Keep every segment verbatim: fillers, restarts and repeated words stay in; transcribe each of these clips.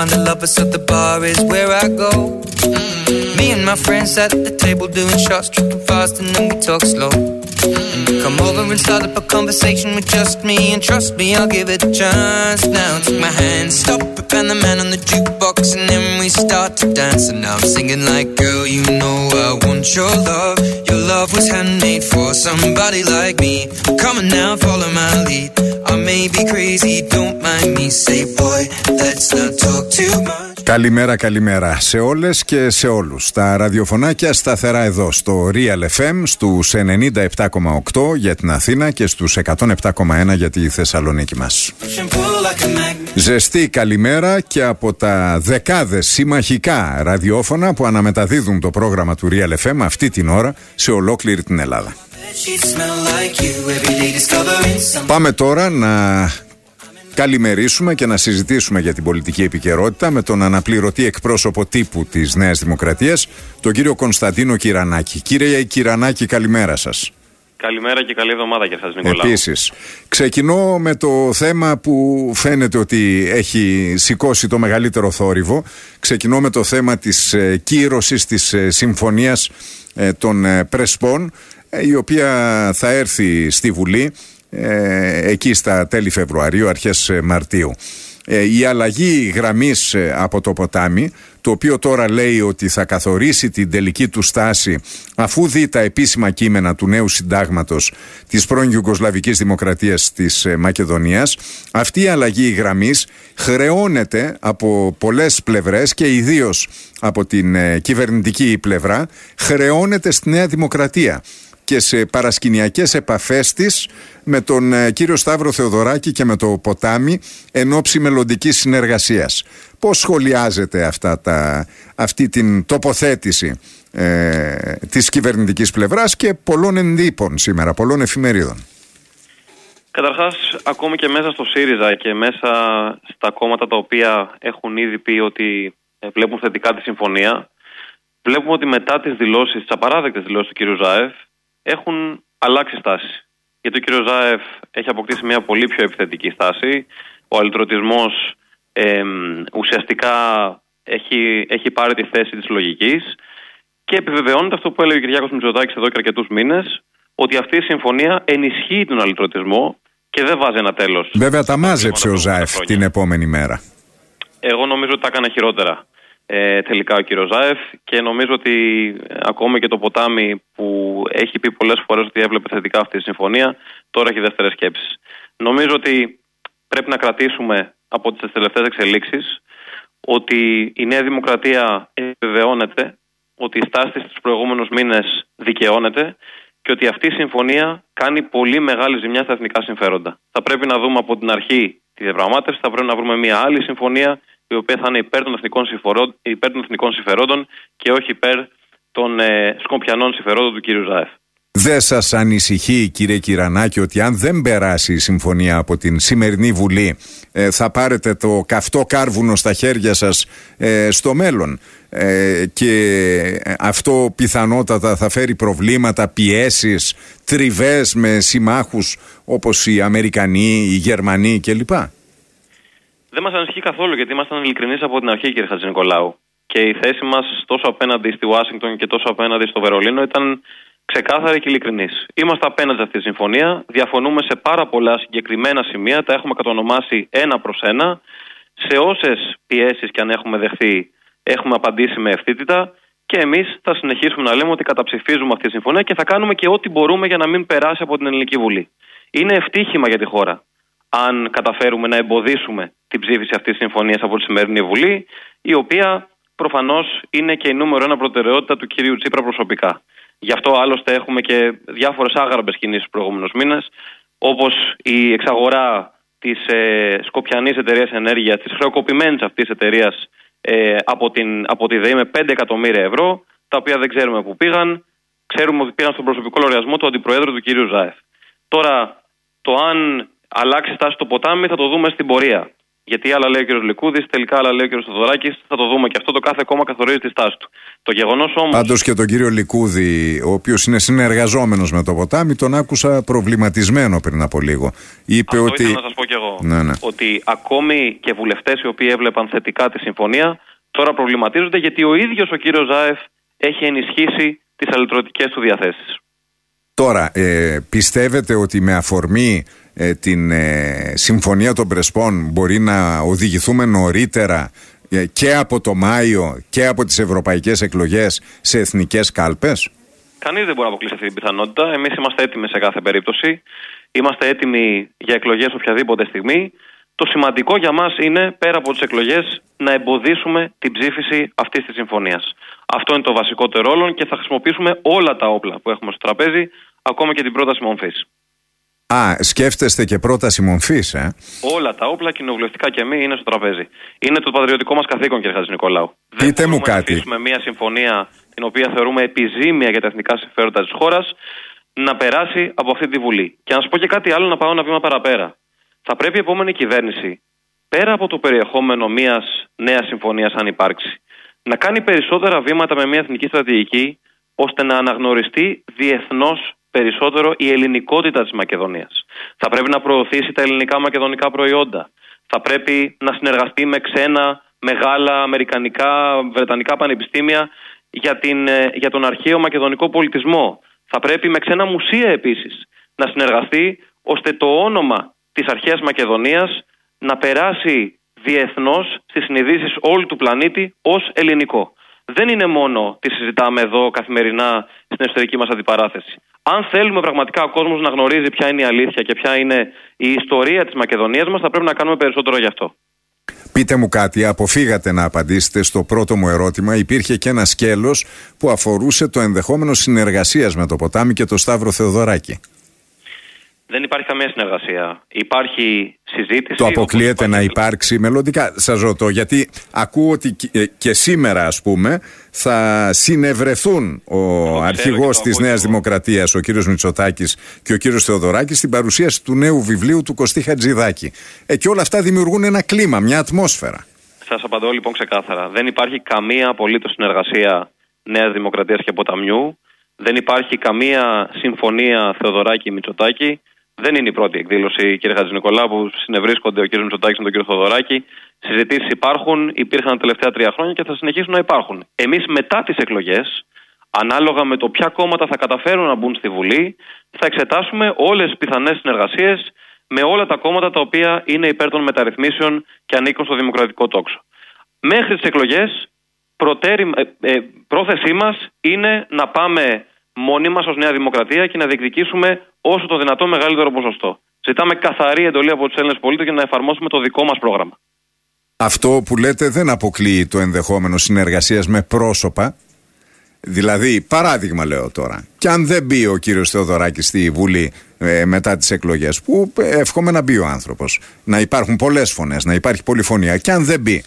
find the lovers, so the bar is where I go. Mm-hmm. Me and my friends at the table doing shots, tripping fast, and then we talk slow. Mm-hmm. And you come over and start up a conversation with just me, and trust me, I'll give it a chance. Now take my hand, stop it, and the man on the jukebox, and then we start to dance. And now I'm singing like, girl, you know I want your love. Your love was handmade for somebody like me. Come on now, follow my lead. I may be crazy, don't mind me. Say, boy, let's not talk too much. Καλημέρα, καλημέρα σε όλες και σε όλους. Τα ραδιοφωνάκια σταθερά εδώ στο Real εφ εμ στους ενενήντα επτά κόμμα οκτώ για την Αθήνα και στους εκατόν επτά κόμμα ένα για τη Θεσσαλονίκη μας. Ζεστή καλημέρα και από τα δεκάδες συμμαχικά ραδιόφωνα που αναμεταδίδουν το πρόγραμμα του Real εφ εμ αυτή την ώρα σε ολόκληρη την Ελλάδα. Πάμε τώρα να καλημερίσουμε και να συζητήσουμε για την πολιτική επικαιρότητα με τον αναπληρωτή εκπρόσωπο τύπου της Νέας Δημοκρατίας, τον κύριο Κωνσταντίνο Κυρανάκη. Κύριε Κυρανάκη, καλημέρα σας. Καλημέρα και καλή εβδομάδα και σας, Νικολάου. Επίσης, ξεκινώ με το θέμα που φαίνεται ότι έχει σηκώσει το μεγαλύτερο θόρυβο. Ξεκινώ με το θέμα της ε, κύρωσης της ε, συμφωνίας ε, των ε, Πρεσπών, ε, η οποία θα έρθει στη Βουλή Ε, εκεί στα τέλη Φεβρουαρίου, αρχές Μαρτίου. Ε, η αλλαγή γραμμής ε, από το ποτάμι, το οποίο τώρα λέει ότι θα καθορίσει την τελική του στάση αφού δει τα επίσημα κείμενα του νέου συντάγματος της πρώην Ιουγκοσλαβικής Δημοκρατίας της ε, Μακεδονίας, αυτή η αλλαγή γραμμής χρεώνεται από πολλές πλευρές και ιδίως από την ε, κυβερνητική πλευρά, χρεώνεται στη Νέα Δημοκρατία και σε παρασκηνιακές επαφές της με τον ε, κύριο Σταύρο Θεοδωράκη και με το ποτάμι εν ώψη μελλοντικής συνεργασίας. Πώς σχολιάζετε αυτά τα, αυτή την τοποθέτηση ε, της κυβερνητικής πλευράς και πολλών εντύπων σήμερα, πολλών εφημερίδων? Καταρχάς, ακόμη και μέσα στο ΣΥΡΙΖΑ και μέσα στα κόμματα τα οποία έχουν ήδη πει ότι βλέπουν θετικά τη συμφωνία, βλέπουμε ότι μετά τις δηλώσεις, τις απαράδεκτες δηλώσεις του κ. Ζάεφ, έχουν αλλάξει στάση. Γιατί ο κ. Ζάεφ έχει αποκτήσει μια πολύ πιο επιθετική στάση. Ο αλυτρωτισμός ε, ουσιαστικά έχει, έχει πάρει τη θέση της λογικής και επιβεβαιώνεται αυτό που έλεγε ο Κυριάκος Μητσοτάκης εδώ και αρκετούς μήνες, ότι αυτή η συμφωνία ενισχύει τον αλυτρωτισμό και δεν βάζει ένα τέλος. Βέβαια τα μάζεψε ο Ζάεφ την επόμενη μέρα. Εγώ νομίζω ότι τα έκανε χειρότερα Ε, τελικά ο κύριος Ζάεφ και νομίζω ότι ε, ακόμα και το ποτάμι που έχει πει πολλές φορές ότι έβλεπε θετικά αυτή τη συμφωνία, τώρα έχει δεύτερες σκέψεις. Νομίζω ότι πρέπει να κρατήσουμε από τις τελευταίες εξελίξεις ότι η Νέα Δημοκρατία επιβεβαιώνεται, ότι η στάση της τους προηγούμενους μήνες δικαιώνεται και ότι αυτή η συμφωνία κάνει πολύ μεγάλη ζημιά στα εθνικά συμφέροντα. Θα πρέπει να δούμε από την αρχή τη διαπραγμάτευση, θα πρέπει να βρούμε μια άλλη συμφωνία η οποία θα είναι υπέρ των εθνικών, υπέρ των εθνικών συμφερόντων και όχι υπέρ των ε, σκοπιανών συμφερόντων του κύριου Ζάεφ. Δεν σας ανησυχεί, κύριε Κυρανάκη, ότι αν δεν περάσει η συμφωνία από την σημερινή Βουλή ε, θα πάρετε το καυτό κάρβουνο στα χέρια σας ε, στο μέλλον ε, και αυτό πιθανότατα θα φέρει προβλήματα, πιέσεις, τριβές με συμμάχους όπως οι Αμερικανοί, οι Γερμανοί κλπ? Δεν μας ανησυχεί καθόλου, γιατί ήμασταν ειλικρινείς από την αρχή, κύριε Χατζηνικολάου. Και η θέση μας τόσο απέναντι στη Ουάσιγκτον και τόσο απέναντι στο Βερολίνο ήταν ξεκάθαρη και ειλικρινής. Είμαστε απέναντι σε αυτή τη συμφωνία. Διαφωνούμε σε πάρα πολλά συγκεκριμένα σημεία. Τα έχουμε κατονομάσει ένα προς ένα. Σε όσες πιέσεις και αν έχουμε δεχθεί, έχουμε απαντήσει με ευθύτητα. Και εμείς θα συνεχίσουμε να λέμε ότι καταψηφίζουμε αυτή τη συμφωνία και θα κάνουμε και ό,τι μπορούμε για να μην περάσει από την Ελληνική Βουλή. Είναι ευτύχημα για τη χώρα αν καταφέρουμε να εμποδίσουμε την ψήφιση αυτής της συμφωνίας από τη σημερινή Βουλή, η οποία προφανώς είναι και η νούμερο ένα προτεραιότητα του κυρίου Τσίπρα προσωπικά. Γι' αυτό άλλωστε έχουμε και διάφορες άγραμπες κινήσεις τους προηγούμενους μήνες, όπως η εξαγορά της ε, σκοπιανής εταιρείας ενέργειας, της χρεοκοπημένης αυτής εταιρείας ε, από, την, από τη ΔΕΗ με πέντε εκατομμύρια ευρώ, τα οποία δεν ξέρουμε πού πήγαν. Ξέρουμε ότι πήγαν στον προσωπικό λογαριασμό του αντιπροέδρου του κυρίου Ζάεφ. Τώρα, το αν αλλάξει στάση στο ποτάμι θα το δούμε στην πορεία. Γιατί άλλα λέει ο κ. Λικούδης, τελικά άλλα λέει ο κ. Θεοδωράκης. Θα το δούμε και αυτό. Το κάθε κόμμα καθορίζει τη στάση του. Το γεγονός όμως. Πάντως και τον κύριο Λικούδη, ο οποίος είναι συνεργαζόμενος με το ποτάμι, τον άκουσα προβληματισμένο πριν από λίγο. Είπε αυτό ότι. Ήθελα να σας πω κι εγώ. Ναι, ναι. Ότι ακόμη και βουλευτές οι οποίοι έβλεπαν θετικά τη συμφωνία, τώρα προβληματίζονται γιατί ο ίδιος ο κ. Ζάεφ έχει ενισχύσει τις αλυτρωτικές του διαθέσεις. Τώρα, ε, πιστεύετε ότι με αφορμή ε, την ε, Συμφωνία των Πρεσπών μπορεί να οδηγηθούμε νωρίτερα ε, και από το Μάιο και από τις ευρωπαϊκές εκλογές σε εθνικές κάλπες? Κανείς δεν μπορεί να αποκλείσει αυτή την πιθανότητα. Εμείς είμαστε έτοιμοι σε κάθε περίπτωση. Είμαστε έτοιμοι για εκλογές οποιαδήποτε στιγμή. Το σημαντικό για μας είναι, πέρα από τις εκλογές, να εμποδίσουμε την ψήφιση αυτής της συμφωνίας. Αυτό είναι το βασικότερο ρόλο και θα χρησιμοποιήσουμε όλα τα όπλα που έχουμε στο τραπέζι, ακόμα και την πρόταση μομφής. Α, σκέφτεστε και πρόταση μομφής, ε? Όλα τα όπλα, κοινοβουλευτικά και μη, είναι στο τραπέζι. Είναι το πατριωτικό μας καθήκον, κύριε Χατζηνικολάου. Πείτε Δεν μου μπορούμε κάτι. να αφήσουμε μια συμφωνία την οποία θεωρούμε επιζήμια για τα εθνικά συμφέροντα της χώρας να περάσει από αυτή τη Βουλή. Και να σας πω και κάτι άλλο, να πάω ένα βήμα παραπέρα. Θα πρέπει η επόμενη κυβέρνηση, πέρα από το περιεχόμενο μιας νέας συμφωνίας, αν υπάρξει, να κάνει περισσότερα βήματα με μια εθνική στρατηγική, ώστε να αναγνωριστεί διεθνώς περισσότερο η ελληνικότητα της Μακεδονίας. Θα πρέπει να προωθήσει τα ελληνικά μακεδονικά προϊόντα. Θα πρέπει να συνεργαστεί με ξένα, μεγάλα, αμερικανικά, βρετανικά πανεπιστήμια για, την, για τον αρχαίο μακεδονικό πολιτισμό. Θα πρέπει με ξένα μουσεία επίσης να συνεργαστεί, ώστε το όνομα της αρχαίας Μακεδονίας να περάσει διεθνώς στις συνειδήσεις όλου του πλανήτη ως ελληνικό. Δεν είναι μόνο τι συζητάμε εδώ καθημερινά στην εσωτερική μας αντιπαράθεση. Αν θέλουμε πραγματικά ο κόσμος να γνωρίζει ποια είναι η αλήθεια και ποια είναι η ιστορία της Μακεδονίας μας, θα πρέπει να κάνουμε περισσότερο γι' αυτό. Πείτε μου κάτι, αποφύγατε να απαντήσετε στο πρώτο μου ερώτημα. Υπήρχε και ένα σκέλος που αφορούσε το ενδεχόμενο συνεργασίας με το ποτάμι και το Σταύρο Θεοδωράκη. Δεν υπάρχει καμία συνεργασία. Υπάρχει συζήτηση. Το αποκλείεται να υπάρξει μελλοντικά? Σας ρωτώ, γιατί ακούω ότι και σήμερα, ας πούμε, θα συνευρεθούν ο αρχηγός της Νέας Δημοκρατίας, ο κύριος Μητσοτάκης, και ο κύριος Θεοδωράκης στην παρουσίαση του νέου βιβλίου του Κωστή Χατζηδάκη. Ε, και όλα αυτά δημιουργούν ένα κλίμα, μια ατμόσφαιρα. Σας απαντώ λοιπόν ξεκάθαρα. Δεν υπάρχει καμία απολύτως συνεργασία Νέας Δημοκρατίας και Ποταμιού. Δεν υπάρχει καμία συμφωνία Θεοδωράκη-Μητσοτάκη. Δεν είναι η πρώτη εκδήλωση, κύριε Χατζηνικολάου, που συνευρίσκονται ο κύριος Μητσοτάκης με τον κύριο Θεοδωράκη. Συζητήσεις υπάρχουν, υπήρχαν τα τελευταία τρία χρόνια και θα συνεχίσουν να υπάρχουν. Εμείς μετά τις εκλογές, ανάλογα με το ποια κόμματα θα καταφέρουν να μπουν στη Βουλή, θα εξετάσουμε όλες τις πιθανές συνεργασίες με όλα τα κόμματα τα οποία είναι υπέρ των μεταρρυθμίσεων και ανήκουν στο δημοκρατικό τόξο. Μέχρι τις εκλογές, προτέρη, ε, ε, πρόθεσή μας είναι να πάμε μόνοι μας ως Νέα Δημοκρατία και να διεκδικήσουμε όσο το δυνατό μεγαλύτερο ποσοστό. Ζητάμε καθαρή εντολή από τους Έλληνες πολίτες για να εφαρμόσουμε το δικό μας πρόγραμμα. Αυτό που λέτε δεν αποκλείει το ενδεχόμενο συνεργασίας με πρόσωπα. Δηλαδή, παράδειγμα λέω τώρα, και αν δεν μπει ο κύριος Θεοδωράκης στη Βουλή ε, μετά τις εκλογές, που εύχομαι να μπει ο άνθρωπος, να υπάρχουν πολλές φωνές, να υπάρχει πολυφωνία, και αν δεν μπει,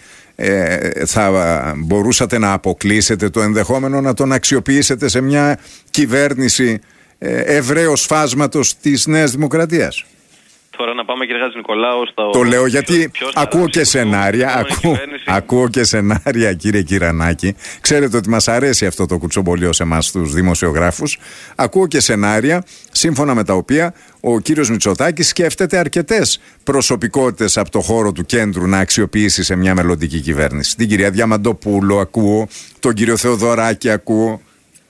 ε, θα μπορούσατε να αποκλείσετε το ενδεχόμενο να τον αξιοποιήσετε σε μια κυβέρνηση ε, ευρέως φάσματος της Νέας Δημοκρατίας? Τώρα να πάμε, κύριε Χατζηνικολάου, στο... Το λέω γιατί ποιος, ποιος ακούω και σενάρια, ακούω, ακούω και σενάρια, κύριε Κυρανάκη. Ξέρετε ότι μας αρέσει αυτό το κουτσομπολιό σε εμάς τους δημοσιογράφους. Ακούω και σενάρια σύμφωνα με τα οποία ο κύριος Μητσοτάκης σκέφτεται αρκετές προσωπικότητες από το χώρο του κέντρου να αξιοποιήσει σε μια μελλοντική κυβέρνηση. Την κυρία Διαμαντοπούλου ακούω, τον κύριο Θεοδωράκη ακούω.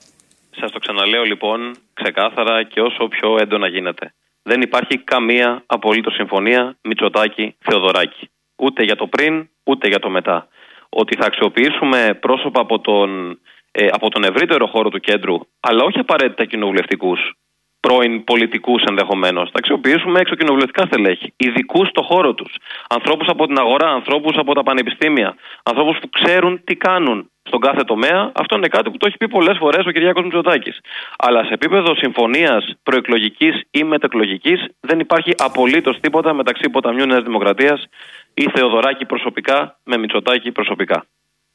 Σας το ξαναλέω λοιπόν ξεκάθαρα και όσο πιο έντονα γίνεται. Δεν υπάρχει καμία απολύτως συμφωνία Μητσοτάκη-Θεοδωράκη. Ούτε για το πριν, ούτε για το μετά. Ότι θα αξιοποιήσουμε πρόσωπα από τον, ε, από τον ευρύτερο χώρο του κέντρου, αλλά όχι απαραίτητα κοινοβουλευτικούς, πρώην πολιτικούς ενδεχομένως. Θα αξιοποιήσουμε εξωκοινοβουλευτικά στελέχη, ειδικούς στο χώρο τους. Ανθρώπους από την αγορά, ανθρώπους από τα πανεπιστήμια, ανθρώπους που ξέρουν τι κάνουν στον κάθε τομέα. Αυτό είναι κάτι που το έχει πει πολλές φορές ο Κυριάκος Μητσοτάκης. Αλλά σε επίπεδο συμφωνίας προεκλογικής ή μετεκλογικής δεν υπάρχει απολύτως τίποτα μεταξύ Ποταμιού Νέας Δημοκρατίας ή Θεοδωράκη προσωπικά με Μητσοτάκη προσωπικά.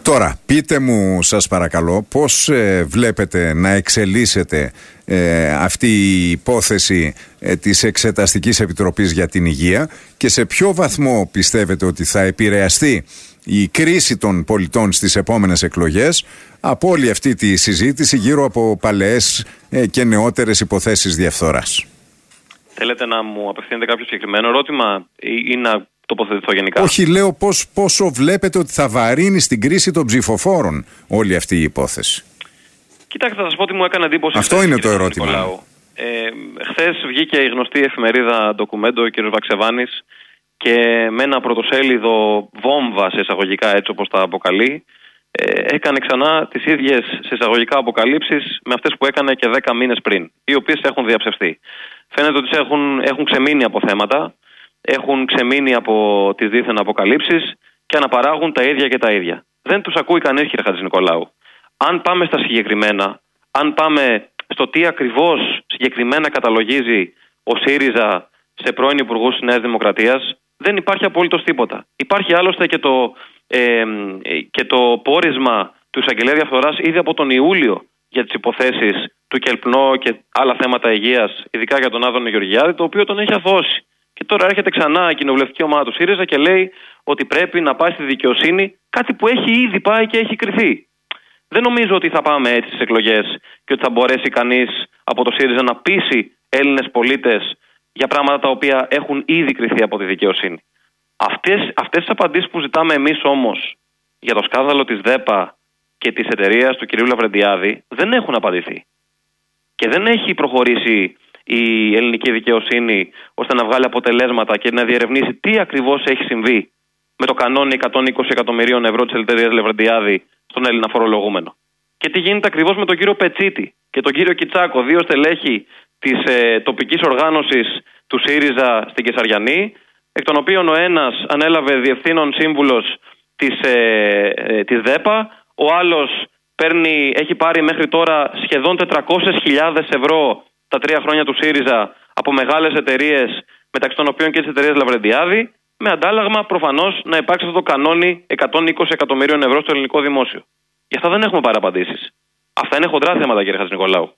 Τώρα, πείτε μου σας παρακαλώ πώς ε, βλέπετε να εξελίσσεται ε, αυτή η υπόθεση ε, της Εξεταστικής Επιτροπής για την Υγεία και σε ποιο βαθμό πιστεύετε ότι θα επηρεαστεί η κρίση των πολιτών στις επόμενες εκλογές από όλη αυτή τη συζήτηση γύρω από παλαιές ε, και νεότερες υποθέσεις διαφθοράς. Θέλετε να μου απευθύνετε κάποιο συγκεκριμένο ερώτημα ή, ή να τοποθετηθώ γενικά? Όχι, λέω πώς, πόσο βλέπετε ότι θα βαρύνει στην κρίση των ψηφοφόρων όλη αυτή η υπόθεση. Κοιτάξτε, θα σας πω ότι μου έκανε εντύπωση. Αυτό είναι το ερώτημα. Ε, χθες βγήκε η γνωστή εφημερίδα Ντοκουμέντο, ο κ. Βαξεβάνης, και με ένα πρωτοσέλιδο βόμβα σε εισαγωγικά, έτσι όπως τα αποκαλεί, ε, έκανε ξανά τις ίδιες σε εισαγωγικά αποκαλύψεις με αυτές που έκανε και δέκα μήνες πριν, οι οποίες έχουν διαψευστεί. Φαίνεται ότι έχουν, έχουν ξεμείνει από θέματα, έχουν ξεμείνει από τις δίθεν αποκαλύψεις και αναπαράγουν τα ίδια και τα ίδια. Δεν τους ακούει κανείς, κύριε Χατζηνικολάου. Αν πάμε στα συγκεκριμένα, αν πάμε στο τι ακριβώς συγκεκριμένα καταλογίζει ο ΣΥΡΙΖΑ σε πρώην υπουργούς της Νέας Δημοκρατίας, δεν υπάρχει απολύτως τίποτα. Υπάρχει άλλωστε και το, ε, και το πόρισμα του εισαγγελέα διαφθοράς ήδη από τον Ιούλιο για τις υποθέσεις του Κελπνό και άλλα θέματα υγείας, ειδικά για τον Άδωνο Γεωργιάδη, το οποίο τον έχει αθώσει. Και τώρα έρχεται ξανά η κοινοβουλευτική ομάδα του ΣΥΡΙΖΑ και λέει ότι πρέπει να πάει στη δικαιοσύνη, κάτι που έχει ήδη πάει και έχει κριθεί. Δεν νομίζω ότι θα πάμε έτσι στις εκλογές και ότι θα μπορέσει κανείς από το ΣΥΡΙΖΑ να πείσει Έλληνες πολίτες για πράγματα τα οποία έχουν ήδη κριθεί από τη δικαιοσύνη. Αυτές, αυτές τις απαντήσεις που ζητάμε εμείς όμως για το σκάνδαλο της ΔΕΠΑ και της εταιρείας του κ. Λαβρεντιάδη δεν έχουν απαντηθεί. Και δεν έχει προχωρήσει η ελληνική δικαιοσύνη ώστε να βγάλει αποτελέσματα και να διερευνήσει τι ακριβώς έχει συμβεί με το κανόνι εκατόν είκοσι εκατομμυρίων ευρώ της εταιρείας Λαβρεντιάδη στον Έλληνα φορολογούμενο. Και τι γίνεται ακριβώς με τον κύριο Πετσίτη και τον κύριο Κιτσάκο, δύο στελέχη της ε, τοπικής οργάνωσης του ΣΥΡΙΖΑ στην Κεσαριανή, εκ των οποίων ο ένας ανέλαβε διευθύνων σύμβουλος της, ε, ε, της ΔΕΠΑ, ο άλλος παίρνει, έχει πάρει μέχρι τώρα σχεδόν τετρακόσιες χιλιάδες ευρώ τα τρία χρόνια του ΣΥΡΙΖΑ από μεγάλες εταιρείες, μεταξύ των οποίων και της εταιρείας Λαβρεντιάδη, με αντάλλαγμα προφανώς να υπάρξει αυτό το κανόνι εκατόν είκοσι εκατομμυρίων ευρώ στο ελληνικό δημόσιο. Γι' αυτά δεν έχουμε πάρει απαντήσεις. Αυτά είναι χοντρά θέματα, κύριε Χατζηνικολάου.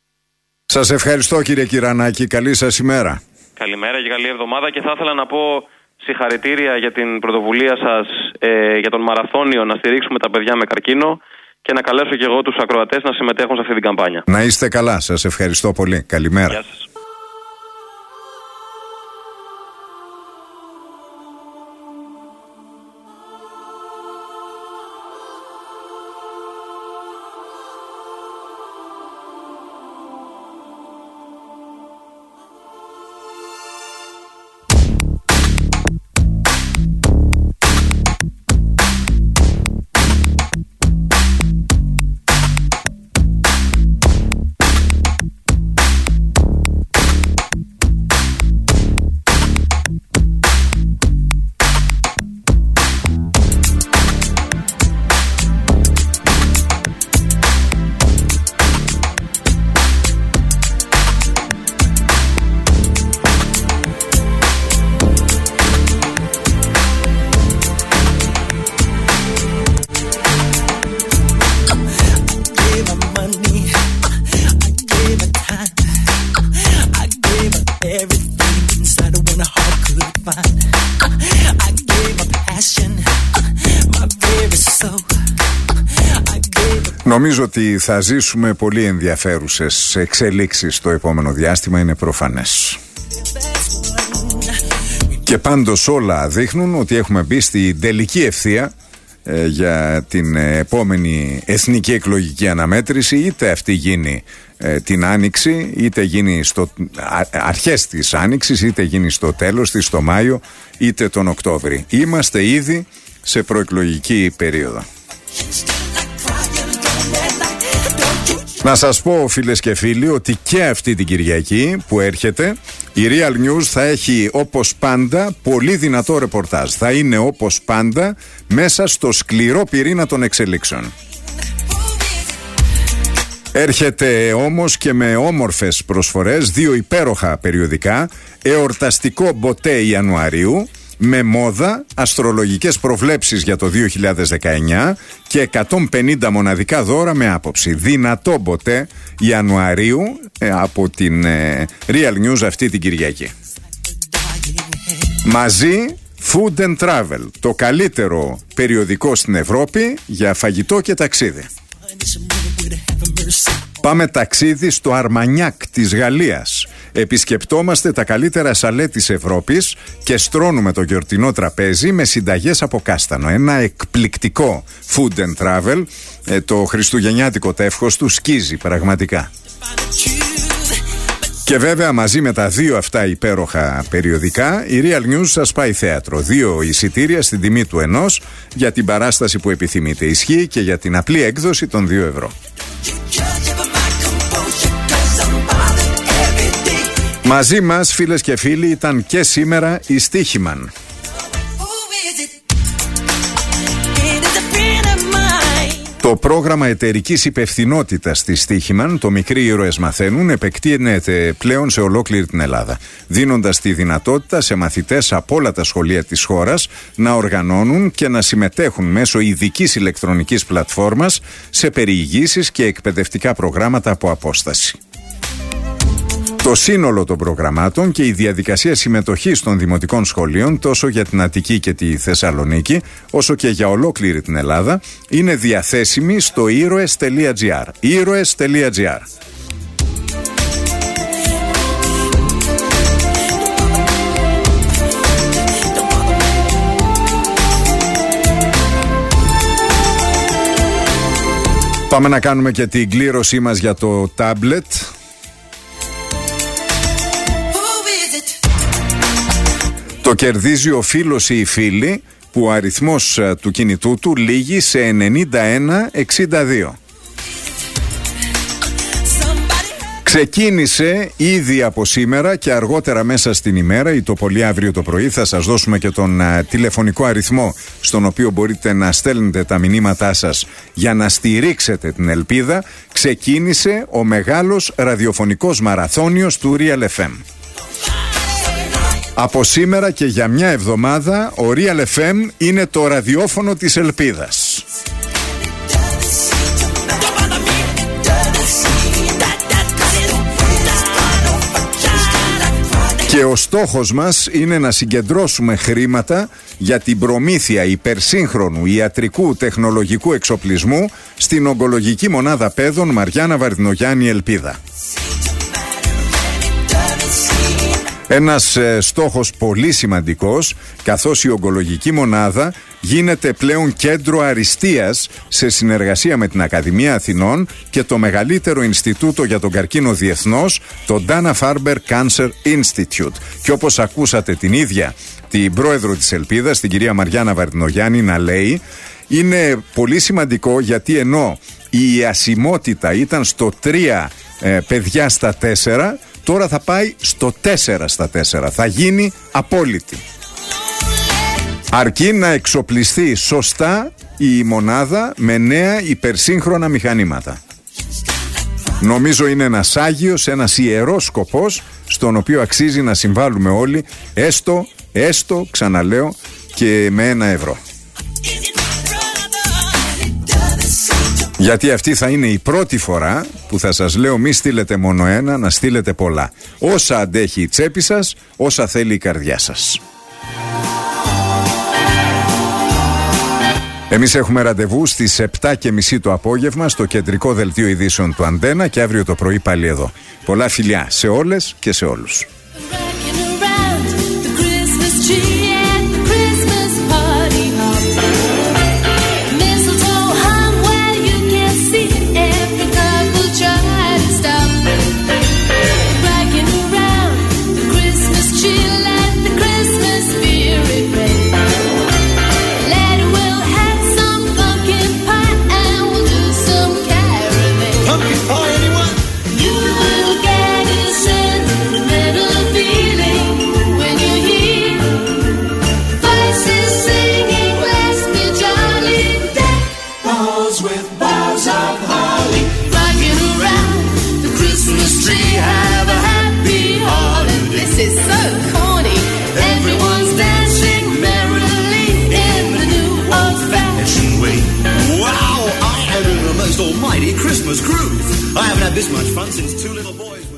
Σας ευχαριστώ, κύριε Κυρανάκη. Καλή σας ημέρα. Καλημέρα και καλή εβδομάδα. Και θα ήθελα να πω συγχαρητήρια για την πρωτοβουλία σας ε, για τον μαραθώνιο να στηρίξουμε τα παιδιά με καρκίνο και να καλέσω και εγώ τους ακροατές να συμμετέχουν σε αυτή την καμπάνια. Να είστε καλά. Σας ευχαριστώ πολύ. Καλημέρα. Γεια σας. Νομίζω ότι θα ζήσουμε πολύ ενδιαφέρουσες εξελίξεις το επόμενο διάστημα, είναι προφανές. Και πάντως όλα δείχνουν ότι έχουμε μπει στην τελική ευθεία ε, για την επόμενη εθνική εκλογική αναμέτρηση, είτε αυτή γίνει ε, την Άνοιξη, είτε γίνει στο α, αρχές της Άνοιξης, είτε γίνει στο τέλος της, το Μάιο, είτε τον Οκτώβρη. Είμαστε ήδη σε προεκλογική περίοδο. Να σας πω, φίλες και φίλοι, ότι και αυτή την Κυριακή που έρχεται η Real News θα έχει όπως πάντα πολύ δυνατό ρεπορτάζ. Θα είναι όπως πάντα μέσα στο σκληρό πυρήνα των εξελίξεων. Έρχεται όμως και με όμορφες προσφορές, δύο υπέροχα περιοδικά, εορταστικό μποτέ Ιανουαρίου, με μόδα, αστρολογικές προβλέψεις για το δύο χιλιάδες δεκαεννιά και εκατόν πενήντα μοναδικά δώρα με άποψη. Δυνατό ποτέ Ιανουαρίου ε, από την ε, Real News αυτή την Κυριακή. Μαζί Food and Travel, το καλύτερο περιοδικό στην Ευρώπη για φαγητό και ταξίδι. Πάμε ταξίδι στο Αρμανιάκ της Γαλλίας. Επισκεπτόμαστε τα καλύτερα σαλέ της Ευρώπης και στρώνουμε το γιορτινό τραπέζι με συνταγές από κάστανο. Ένα εκπληκτικό Food and Travel. ε, Το χριστουγεννιάτικο τεύχος του σκίζει πραγματικά. Και βέβαια μαζί με τα δύο αυτά υπέροχα περιοδικά, η Real News σας πάει θέατρο. Δύο εισιτήρια στην τιμή του ενός για την παράσταση που επιθυμείτε. Ισχύει και για την απλή έκδοση των δύο ευρώ. Μαζί μας, φίλες και φίλοι, ήταν και σήμερα η Στίχημαν. Το πρόγραμμα εταιρικής υπευθυνότητας της Στίχημαν, το Μικροί Ήρωες Μαθαίνουν, επεκτείνεται πλέον σε ολόκληρη την Ελλάδα, δίνοντας τη δυνατότητα σε μαθητές από όλα τα σχολεία της χώρας να οργανώνουν και να συμμετέχουν μέσω ειδικής ηλεκτρονικής πλατφόρμας σε περιηγήσεις και εκπαιδευτικά προγράμματα από απόσταση. Το σύνολο των προγραμμάτων και η διαδικασία συμμετοχής των δημοτικών σχολείων, τόσο για την Αττική και τη Θεσσαλονίκη, όσο και για ολόκληρη την Ελλάδα, είναι διαθέσιμη στο ήρωες τελεία τζι άρ. ήρωες τελεία τζι άρ. Πάμε να κάνουμε και την κλήρωσή μας για το τάμπλετ. Το κερδίζει ο φίλος ή η φίλη που ο αριθμός του κινητού του λήγει σε ενενήντα ένα εξήντα δύο. Ξεκίνησε ήδη από σήμερα και αργότερα μέσα στην ημέρα ή το πολύ αύριο το πρωί θα σας δώσουμε και τον α, τηλεφωνικό αριθμό στον οποίο μπορείτε να στέλνετε τα μηνύματά σας για να στηρίξετε την ελπίδα. Ξεκίνησε ο μεγάλος ραδιοφωνικός μαραθώνιος του Real εφ εμ. Από σήμερα και για μια εβδομάδα ο Real εφ εμ είναι το ραδιόφωνο της ελπίδας. Και ο στόχος μας είναι να συγκεντρώσουμε χρήματα για την προμήθεια υπερσύγχρονου ιατρικού τεχνολογικού εξοπλισμού στην ογκολογική μονάδα παιδών Μαριάννα Βαρδινογιάννη Ελπίδα. Ένας ε, στόχος πολύ σημαντικός, καθώς η ογκολογική μονάδα γίνεται πλέον κέντρο αριστείας σε συνεργασία με την Ακαδημία Αθηνών και το μεγαλύτερο Ινστιτούτο για τον Καρκίνο διεθνώς, το Dana-Farber Cancer Institute. Και όπως ακούσατε την ίδια την πρόεδρο της Ελπίδας, την κυρία Μαριάννα Βαρδινογιάννη, να λέει, είναι πολύ σημαντικό γιατί ενώ η ιασιμότητα ήταν στο τρία ε, παιδιά στα τέσσερα, τώρα θα πάει στο τέσσερα στα τέσσερα. Θα γίνει απόλυτη. Αρκεί να εξοπλιστεί σωστά η μονάδα με νέα υπερσύγχρονα μηχανήματα. Νομίζω είναι ένας άγιος, ένας ιερός σκοπός στον οποίο αξίζει να συμβάλλουμε όλοι, έστω, έστω, ξαναλέω, και με ένα ευρώ. Γιατί αυτή θα είναι η πρώτη φορά που θα σας λέω μη στείλετε μόνο ένα, να στείλετε πολλά. Όσα αντέχει η τσέπη σας, όσα θέλει η καρδιά σας. Εμείς έχουμε ραντεβού στις επτά και μισή το απόγευμα στο κεντρικό δελτίο ειδήσεων του Αντένα και αύριο το πρωί πάλι εδώ. Πολλά φιλιά σε όλες και σε όλους. Middle had this much fun since two little boys